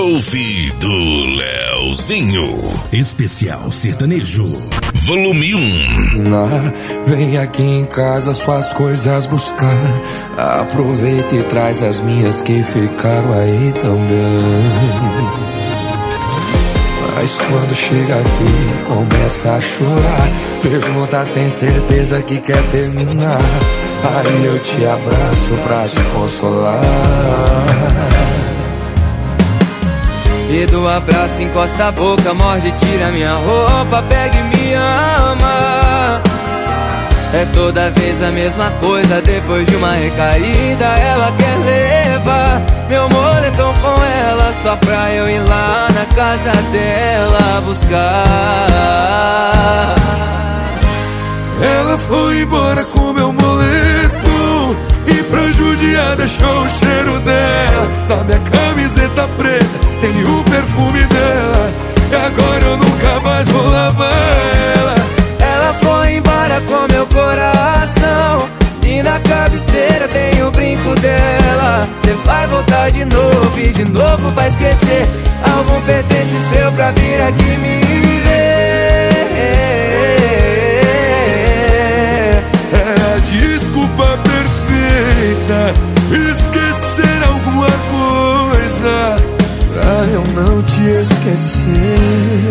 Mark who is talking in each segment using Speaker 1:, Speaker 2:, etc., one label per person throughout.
Speaker 1: Groove do Leozinho. Especial sertanejo. Volume 1.
Speaker 2: Vem aqui em casa suas coisas buscar. Aproveita e traz as minhas que ficaram aí também. Mas quando chega aqui, começa a chorar. Pergunta, tem certeza que quer terminar? Aí eu te abraço pra te consolar.
Speaker 3: E do abraço encosta a boca, morde, tira minha roupa, pega e me ama. É toda vez a mesma coisa, depois de uma recaída ela quer levar meu moletom com ela, só pra eu ir lá na casa dela buscar.
Speaker 2: Ela foi embora com meu moletom e pra judiar deixou o cheiro dela na minha camiseta preta, tem o perfume dela. E agora eu nunca mais vou lavar ela.
Speaker 3: Ela foi embora com meu coração e na cabeceira tem o brinco dela. Cê vai voltar de novo e de novo vai esquecer. Algum pertence seu pra vir aqui me ver.
Speaker 2: É a desculpa perfeita, esquecer alguma coisa pra eu não te esquecer.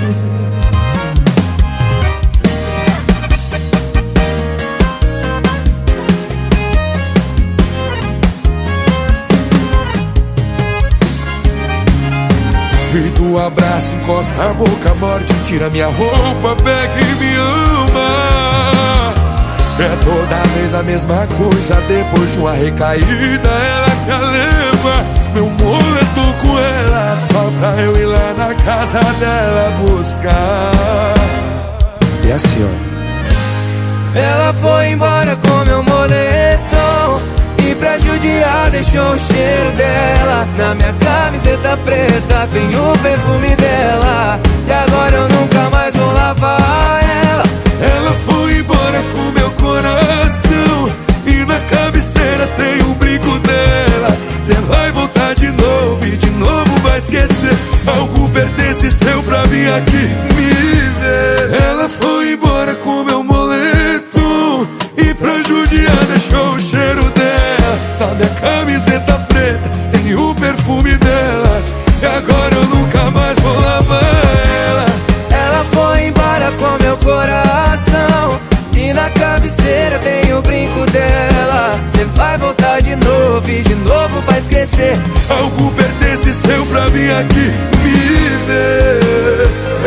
Speaker 2: E do abraço encosta a boca, morde, tira minha roupa, pega e me ama. É toda vez a mesma coisa, depois de uma recaída ela quer levar meu moletom com ela, só pra eu ir lá na casa dela buscar. E assim, ó.
Speaker 3: Ela foi embora com meu moletom e pra judiar deixou o cheiro dela na minha camiseta preta, tem o perfume dela. E agora eu nunca mais vou lavar ela.
Speaker 2: Ela foi embora com meu coração e na cabeceira tem um brinco dela. Cê vai voltar de novo e de novo vai esquecer. Algo pertence seu pra vir aqui me ver. Ela foi embora com meu moletom e pra judiar deixou o cheiro dela na minha camiseta preta, tem o perfume dela. E agora eu nunca mais vou lavar ela.
Speaker 3: Ela foi embora com meu coração e na cabeceira tem o brinco dela. Cê vai voltar de novo e de novo vai esquecer.
Speaker 2: Algo pertence seu pra vir aqui me ver.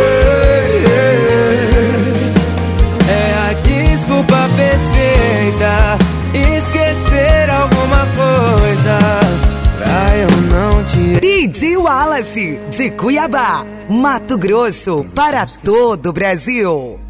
Speaker 3: É a desculpa perfeita, esquecer alguma coisa pra eu não te...
Speaker 4: DJ Wallace, de Cuiabá, Mato Grosso, para todo o Brasil.